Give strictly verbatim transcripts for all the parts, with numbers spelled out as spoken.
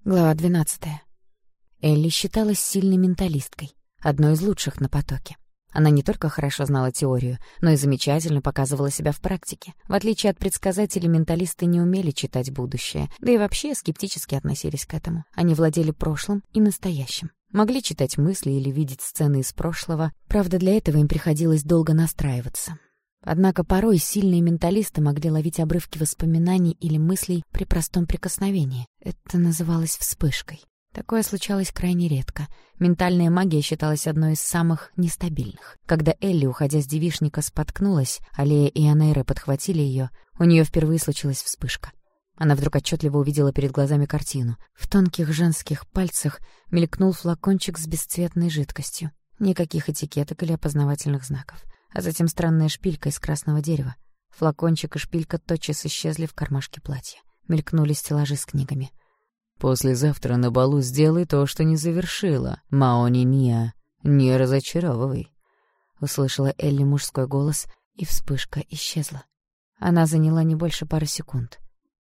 Глава двенадцатая. Элли считалась сильной менталисткой, одной из лучших на потоке. Она не только хорошо знала теорию, но и замечательно показывала себя в практике. В отличие от предсказателей, менталисты не умели читать будущее, да и вообще скептически относились к этому. Они владели прошлым и настоящим. Могли читать мысли или видеть сцены из прошлого, правда, для этого им приходилось долго настраиваться. Однако порой сильные менталисты могли ловить обрывки воспоминаний или мыслей при простом прикосновении. Это называлось вспышкой. Такое случалось крайне редко. Ментальная магия считалась одной из самых нестабильных. Когда Элли, уходя с девичника, споткнулась, Аллея и Анейре подхватили ее, у нее впервые случилась вспышка. Она вдруг отчетливо увидела перед глазами картину. В тонких женских пальцах мелькнул флакончик с бесцветной жидкостью. Никаких этикеток или опознавательных знаков. А затем странная шпилька из красного дерева. Флакончик и шпилька тотчас исчезли в кармашке платья. Мелькнули стеллажи с книгами. «Послезавтра на балу сделай то, что не завершила. Маони-ния, не разочаровывай», — услышала Элли мужской голос, и вспышка исчезла. Она заняла не больше пары секунд.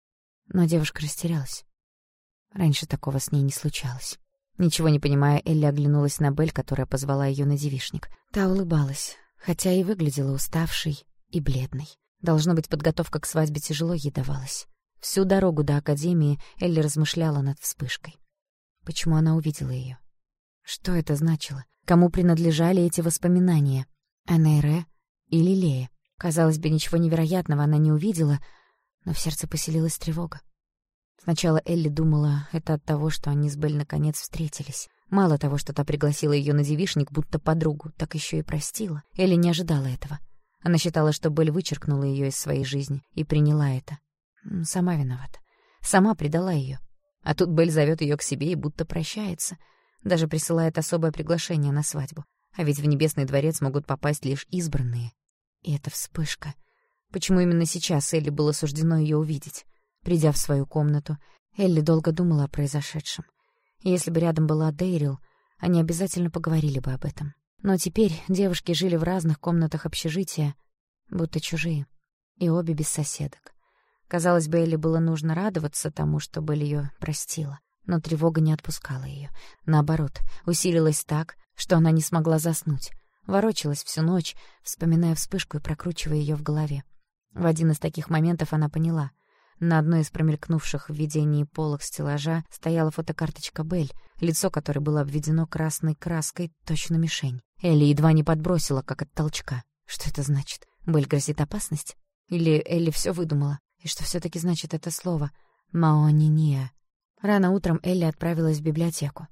Но девушка растерялась. Раньше такого с ней не случалось. Ничего не понимая, Элли оглянулась на Бель, которая позвала ее на девичник. Та улыбалась, хотя и выглядела уставшей и бледной. Должно быть, подготовка к свадьбе тяжело ей давалась. Всю дорогу до академии Элли размышляла над вспышкой. Почему она увидела ее? Что это значило? Кому принадлежали эти воспоминания? Анейре или Лее? Казалось бы, ничего невероятного она не увидела, но в сердце поселилась тревога. Сначала Элли думала, это от того, что они с Бель наконец встретились. Мало того, что та пригласила ее на девичник, будто подругу, так еще и простила. Элли не ожидала этого. Она считала, что Бель вычеркнула ее из своей жизни и приняла это. Сама виновата. Сама предала ее. А тут Бель зовет ее к себе и будто прощается. Даже присылает особое приглашение на свадьбу. А ведь в Небесный дворец могут попасть лишь избранные. И это вспышка. Почему именно сейчас Элли было суждено ее увидеть? Придя в свою комнату, Элли долго думала о произошедшем. И если бы рядом была Дейрил, они обязательно поговорили бы об этом. Но теперь девушки жили в разных комнатах общежития, будто чужие, и обе без соседок. Казалось бы, Элли было нужно радоваться тому, что Бель ее простила, но тревога не отпускала ее. Наоборот, усилилась так, что она не смогла заснуть. Ворочалась всю ночь, вспоминая вспышку и прокручивая ее в голове. В один из таких моментов она поняла. На одной из промелькнувших в видении полок стеллажа стояла фотокарточка Бель, лицо которой было обведено красной краской, точно мишень. Элли едва не подбросила, как от толчка. Что это значит? Бель грозит опасность? Или Элли все выдумала? И что все-таки значит это слово «маониния»? Рано утром Элли отправилась в библиотеку.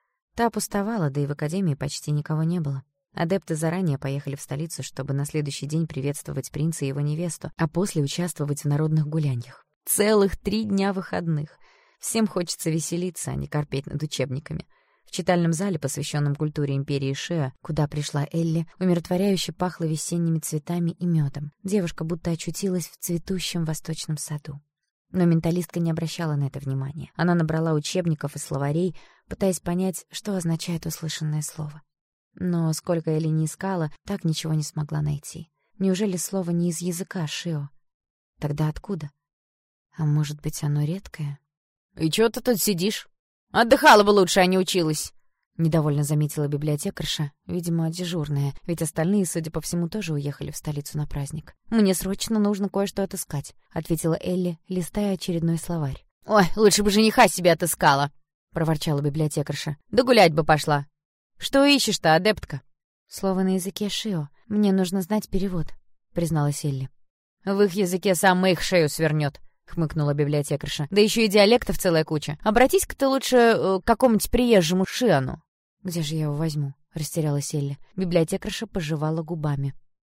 Та пустовала, да и в академии почти никого не было. Адепты заранее поехали в столицу, чтобы на следующий день приветствовать принца и его невесту, а после участвовать в народных гуляньях. Целых три дня выходных. Всем хочется веселиться, а не корпеть над учебниками. В читальном зале, посвященном культуре империи Шиа, куда пришла Элли, умиротворяюще пахло весенними цветами и медом. Девушка будто очутилась в цветущем восточном саду. Но менталистка не обращала на это внимания. Она набрала учебников и словарей, пытаясь понять, что означает услышанное слово. Но сколько Элли не искала, так ничего не смогла найти. Неужели слово не из языка Шио? Тогда откуда? А может быть, оно редкое? «И чё ты тут сидишь? Отдыхала бы лучше, а не училась!» Недовольно заметила библиотекарша, видимо, дежурная, ведь остальные, судя по всему, тоже уехали в столицу на праздник. «Мне срочно нужно кое-что отыскать», — ответила Элли, листая очередной словарь. «Ой, лучше бы жениха себе отыскала!» — проворчала библиотекарша. «Да гулять бы пошла! Что ищешь-то, адептка?» «Слово на языке Шио. Мне нужно знать перевод», — призналась Элли. «В их языке сам их шею свернет», — хмыкнула библиотекарша. «Да еще и диалектов целая куча. Обратись-ка ты лучше э, к какому-нибудь приезжему Шиану». «Где же я его возьму?» — растерялась Элли. Библиотекарша пожевала губами.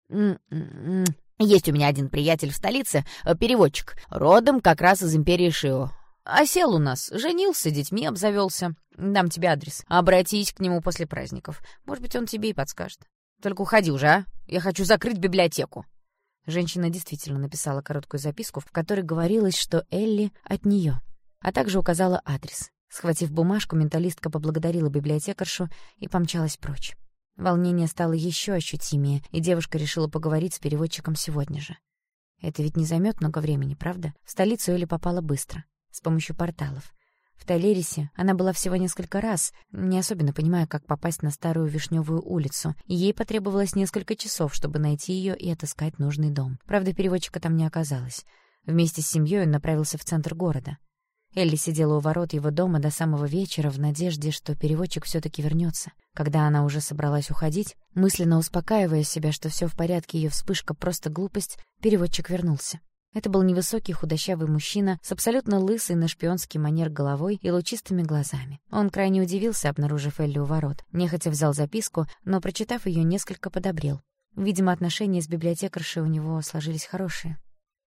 «М-м-м. Есть у меня один приятель в столице, э, переводчик, родом как раз из империи Шио. Осел у нас, женился, детьми обзавелся. Дам тебе адрес. Обратись к нему после праздников. Может быть, он тебе и подскажет. Только уходи уже, а? Я хочу закрыть библиотеку». Женщина действительно написала короткую записку, в которой говорилось, что Элли от нее, а также указала адрес. Схватив бумажку, менталистка поблагодарила библиотекаршу и помчалась прочь. Волнение стало еще ощутимее, и девушка решила поговорить с переводчиком сегодня же. Это ведь не займет много времени, правда? В столицу Элли попала быстро, с помощью порталов. В Тайлерисе она была всего несколько раз, не особенно понимая, как попасть на старую Вишневую улицу, и ей потребовалось несколько часов, чтобы найти ее и отыскать нужный дом. Правда, переводчика там не оказалось. Вместе с семьей он направился в центр города. Элли сидела у ворот его дома до самого вечера в надежде, что переводчик все-таки вернется. Когда она уже собралась уходить, мысленно успокаивая себя, что все в порядке, ее вспышка — просто глупость, переводчик вернулся. Это был невысокий худощавый мужчина с абсолютно лысой на шпионский манер головой и лучистыми глазами. Он крайне удивился, обнаружив Элли у ворот. Нехотя взял записку, но, прочитав ее, несколько подобрел. Видимо, отношения с библиотекаршей у него сложились хорошие.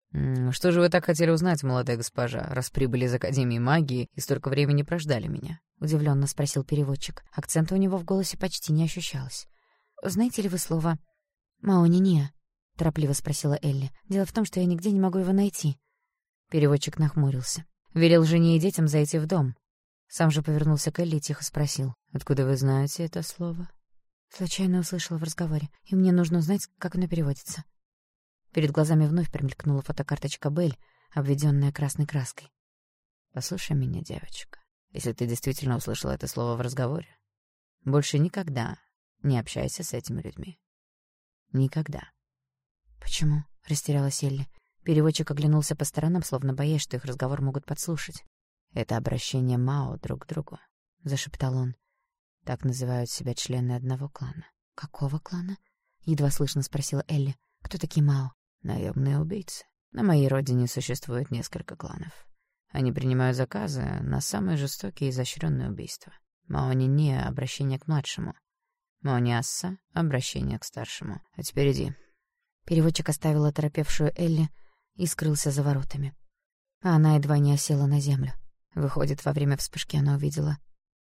«Что же вы так хотели узнать, молодая госпожа, раз прибыли из Академии магии и столько времени прождали меня?» — удивленно спросил переводчик. Акцента у него в голосе почти не ощущалось. «Знаете ли вы слово «маониния»?» — торопливо спросила Элли. «Дело в том, что я нигде не могу его найти». Переводчик нахмурился. Велел жене и детям зайти в дом. Сам же повернулся к Элли и тихо спросил. «Откуда вы знаете это слово?» Случайно услышала в разговоре, и мне нужно узнать, как оно переводится. Перед глазами вновь промелькнула фотокарточка Белль, обведенная красной краской. «Послушай меня, девочка, если ты действительно услышала это слово в разговоре, больше никогда не общайся с этими людьми. Никогда». «Почему?» — растерялась Элли. Переводчик оглянулся по сторонам, словно боясь, что их разговор могут подслушать. «Это обращение Мао друг к другу», — зашептал он. «Так называют себя члены одного клана». «Какого клана?» — едва слышно спросила Элли. «Кто такие Мао?» «Наемные убийцы. На моей родине существует несколько кланов. Они принимают заказы на самые жестокие и изощренные убийства. Маони-не — обращение к младшему. Маони-асса — обращение к старшему. А теперь иди». Переводчик оставил оторопевшую Элли и скрылся за воротами. А она едва не осела на землю. Выходит, во время вспышки она увидела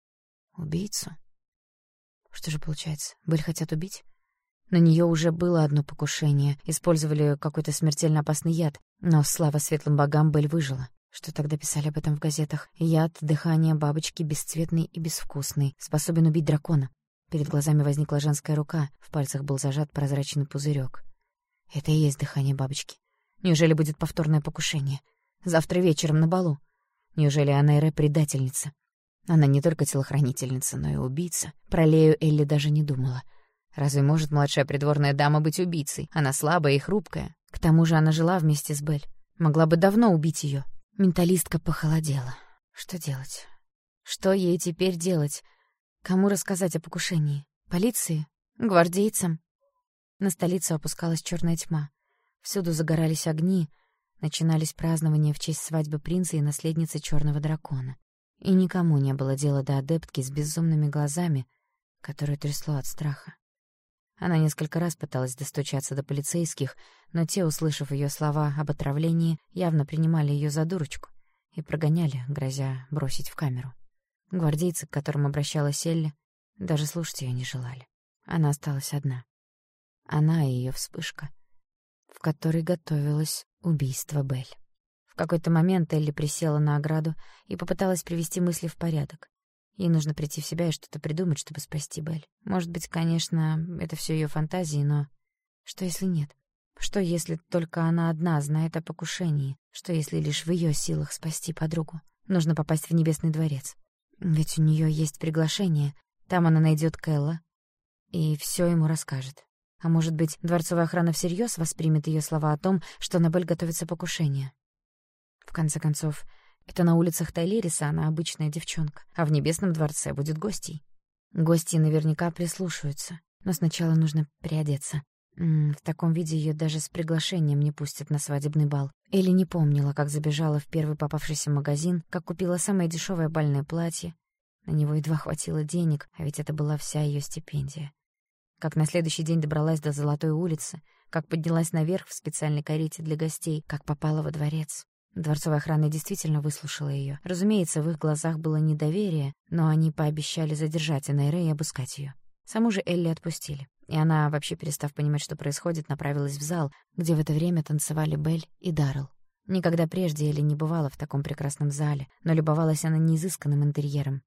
убийцу. Что же получается? Белль хотят убить? На нее уже было одно покушение. Использовали какой-то смертельно опасный яд. Но, слава светлым богам, Белль выжила. Что тогда писали об этом в газетах? Яд, дыхание бабочки, бесцветный и безвкусный. Способен убить дракона. Перед глазами возникла женская рука. В пальцах был зажат прозрачный пузырек. Это и есть дыхание бабочки. Неужели будет повторное покушение? Завтра вечером на балу. Неужели Анейре предательница? Она не только телохранительница, но и убийца. Про Лею Элли даже не думала. Разве может младшая придворная дама быть убийцей? Она слабая и хрупкая. К тому же она жила вместе с Белль. Могла бы давно убить ее. Менталистка похолодела. Что делать? Что ей теперь делать? Кому рассказать о покушении? Полиции? Гвардейцам? На столицу опускалась черная тьма. Всюду загорались огни. Начинались празднования в честь свадьбы принца и наследницы черного дракона. И никому не было дела до адептки с безумными глазами, которую трясло от страха. Она несколько раз пыталась достучаться до полицейских, но те, услышав ее слова об отравлении, явно принимали ее за дурочку и прогоняли, грозя бросить в камеру. Гвардейцы, к которым обращалась Элли, даже слушать ее не желали. Она осталась одна. Она и ее вспышка, в которой готовилось убийство Белль. В какой-то момент Элли присела на ограду и попыталась привести мысли в порядок. Ей нужно прийти в себя и что-то придумать, чтобы спасти Белль. Может быть, конечно, это все ее фантазии, но что если нет? Что если только она одна знает о покушении? Что если лишь в ее силах спасти подругу? Нужно попасть в Небесный дворец. Ведь у нее есть приглашение. Там она найдет Кэлла и все ему расскажет. А может быть, дворцовая охрана всерьез воспримет ее слова о том, что на Белль готовится покушение? В конце концов, это на улицах Тайлериса она обычная девчонка, а в Небесном дворце будет гостей. Гости наверняка прислушаются, но сначала нужно приодеться. М-м, в таком виде ее даже с приглашением не пустят на свадебный бал. Элли не помнила, как забежала в первый попавшийся магазин, как купила самое дешевое бальное платье. На него едва хватило денег, а ведь это была вся ее стипендия. Как на следующий день добралась до Золотой улицы, как поднялась наверх в специальной карете для гостей, как попала во дворец. Дворцовая охрана действительно выслушала ее. Разумеется, в их глазах было недоверие, но они пообещали задержать Анейре и обыскать ее. Саму же Элли отпустили. И она, вообще перестав понимать, что происходит, направилась в зал, где в это время танцевали Белль и Даррелл. Никогда прежде Элли не бывала в таком прекрасном зале, но любовалась она не изысканным интерьером,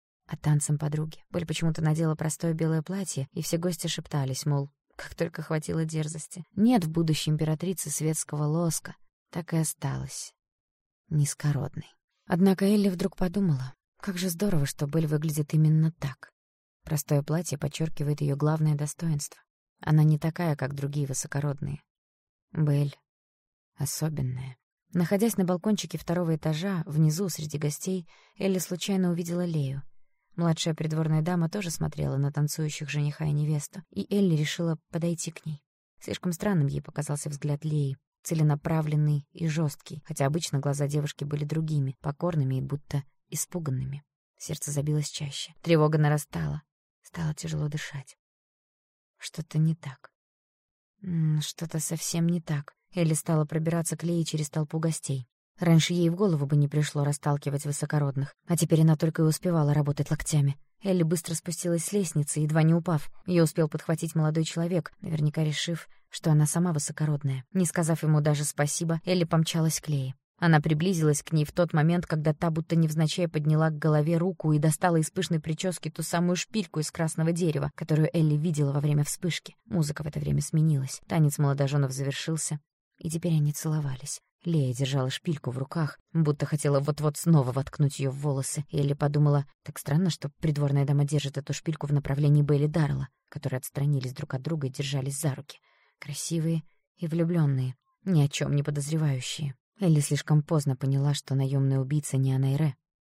а танцем подруги. Белль почему-то надела простое белое платье, и все гости шептались, мол, как только хватило дерзости. Нет в будущей императрице светского лоска, так и осталась низкородной. Однако Элли вдруг подумала, как же здорово, что Белль выглядит именно так. Простое платье подчеркивает ее главное достоинство. Она не такая, как другие высокородные. Белль особенная. Находясь на балкончике второго этажа, внизу, среди гостей, Элли случайно увидела Лею. Младшая придворная дама тоже смотрела на танцующих жениха и невесту, и Элли решила подойти к ней. Слишком странным ей показался взгляд Леи, целенаправленный и жесткий, хотя обычно глаза девушки были другими, покорными и будто испуганными. Сердце забилось чаще. Тревога нарастала. Стало тяжело дышать. Что-то не так. М-м, что-то совсем не так. Элли стала пробираться к Лее через толпу гостей. Раньше ей в голову бы не пришло расталкивать высокородных, а теперь она только и успевала работать локтями. Элли быстро спустилась с лестницы, едва не упав. Ее успел подхватить молодой человек, наверняка решив, что она сама высокородная. Не сказав ему даже спасибо, Элли помчалась к Лее. Она приблизилась к ней в тот момент, когда та будто невзначай подняла к голове руку и достала из пышной прически ту самую шпильку из красного дерева, которую Элли видела во время вспышки. Музыка в это время сменилась. Танец молодоженов завершился, и теперь они целовались. Лея держала шпильку в руках, будто хотела вот-вот снова воткнуть ее в волосы. И Элли подумала, так странно, что придворная дама держит эту шпильку в направлении Белли Даррелла, которые отстранились друг от друга и держались за руки. Красивые и влюбленные, ни о чем не подозревающие. Элли слишком поздно поняла, что наемная убийца не Анайре,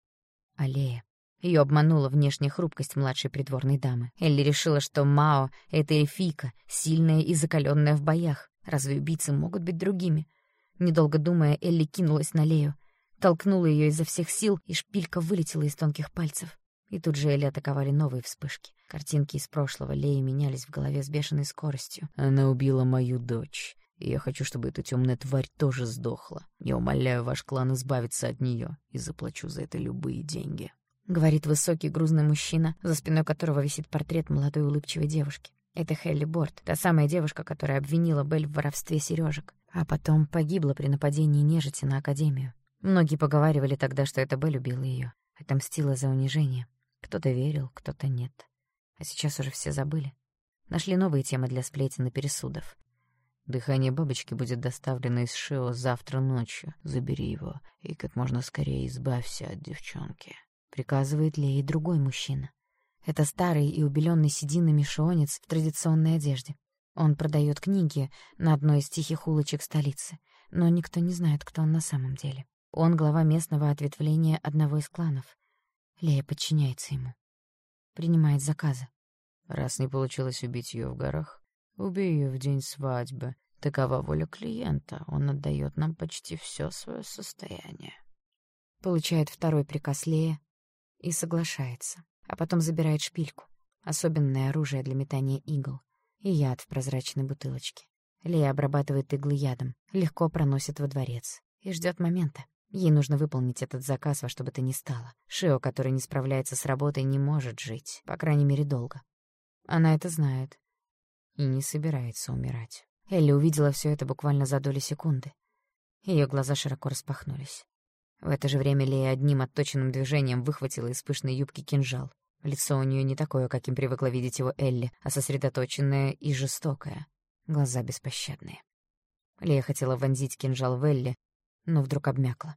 а Лея. Ее обманула внешняя хрупкость младшей придворной дамы. Элли решила, что Мао — это эльфийка, сильная и закаленная в боях. Разве убийцы могут быть другими? Недолго думая, Элли кинулась на Лею, толкнула ее изо всех сил, и шпилька вылетела из тонких пальцев. И тут же Элли атаковали новые вспышки. Картинки из прошлого Леи менялись в голове с бешеной скоростью. «Она убила мою дочь, и я хочу, чтобы эта темная тварь тоже сдохла. Я умоляю ваш клан избавиться от нее, и заплачу за это любые деньги», — говорит высокий грузный мужчина, за спиной которого висит портрет молодой улыбчивой девушки. Это Хелли Борт, та самая девушка, которая обвинила Белль в воровстве сережек, а потом погибла при нападении нежити на Академию. Многие поговаривали тогда, что это Белль убила ее, отомстила за унижение. Кто-то верил, кто-то нет. А сейчас уже все забыли. Нашли новые темы для сплетен и пересудов. «Дыхание бабочки будет доставлено из Шио завтра ночью. Забери его и как можно скорее избавься от девчонки», — приказывает Лее другой мужчина. Это старый и убеленный сединами шионец в традиционной одежде. Он продает книги на одной из тихих улочек столицы, но никто не знает, кто он на самом деле. Он глава местного ответвления одного из кланов. Лея подчиняется ему. Принимает заказы. «Раз не получилось убить ее в горах, убей ее в день свадьбы. Такова воля клиента. Он отдает нам почти все свое состояние». Получает второй приказ Лея и соглашается. А потом забирает шпильку, особенное оружие для метания игл, и яд в прозрачной бутылочке. Лея обрабатывает иглы ядом, легко проносит во дворец и ждет момента. Ей нужно выполнить этот заказ во что бы то ни стало. Шио, который не справляется с работой, не может жить, по крайней мере, долго. Она это знает и не собирается умирать. Элли увидела все это буквально за доли секунды. Ее глаза широко распахнулись. В это же время Лея одним отточенным движением выхватила из пышной юбки кинжал. Лицо у нее не такое, каким привыкла видеть его Элли, а сосредоточенное и жестокое. Глаза беспощадные. Лея хотела вонзить кинжал в Элли, но вдруг обмякла.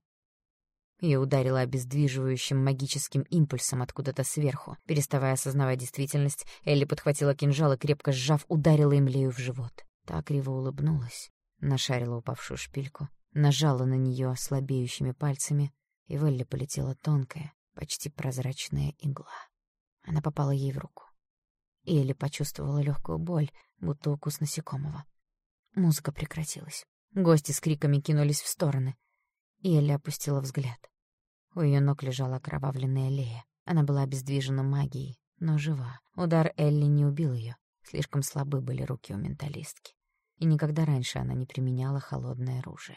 Ее ударило обездвиживающим магическим импульсом откуда-то сверху. Переставая осознавать действительность, Элли подхватила кинжал и, крепко сжав, ударила им Лею в живот. Та криво улыбнулась, нашарила упавшую шпильку, нажала на нее слабеющими пальцами, и в Элли полетела тонкая, почти прозрачная игла. Она попала ей в руку. И Элли почувствовала легкую боль, будто укус насекомого. Музыка прекратилась. Гости с криками кинулись в стороны, и Элли опустила взгляд. У ее ног лежала окровавленная Лея. Она была обездвижена магией, но жива. Удар Элли не убил ее. Слишком слабы были руки у менталистки. И никогда раньше она не применяла холодное оружие.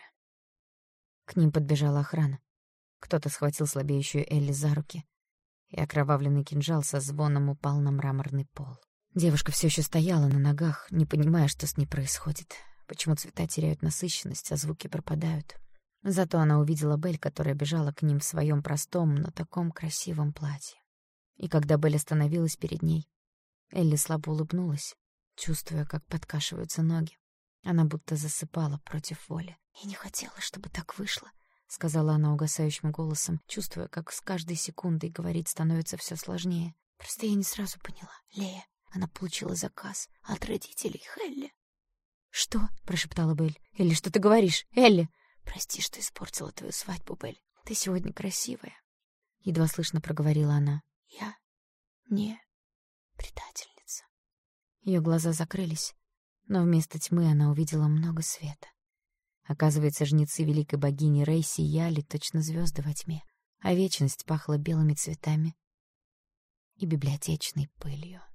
К ним подбежала охрана. Кто-то схватил слабеющую Элли за руки, и окровавленный кинжал со звоном упал на мраморный пол. Девушка все еще стояла на ногах, не понимая, что с ней происходит. Почему цвета теряют насыщенность, а звуки пропадают. Зато она увидела Белль, которая бежала к ним в своем простом, но таком красивом платье. И когда Белль остановилась перед ней, Элли слабо улыбнулась, чувствуя, как подкашиваются ноги. Она будто засыпала против воли. «Я не хотела, чтобы так вышло», — сказала она угасающим голосом, чувствуя, как с каждой секундой говорить становится все сложнее. «Просто я не сразу поняла. Лея, она получила заказ от родителей Хелли». «Что?» — прошептала Белль. «Элли, что ты говоришь? Элли!» «Прости, что испортила твою свадьбу, Белль. Ты сегодня красивая», — едва слышно проговорила она. «Я не предательница». Ее глаза закрылись, но вместо тьмы она увидела много света. Оказывается, жнецы великой богини Рей сияли точно звезды во тьме, а вечность пахла белыми цветами и библиотечной пылью.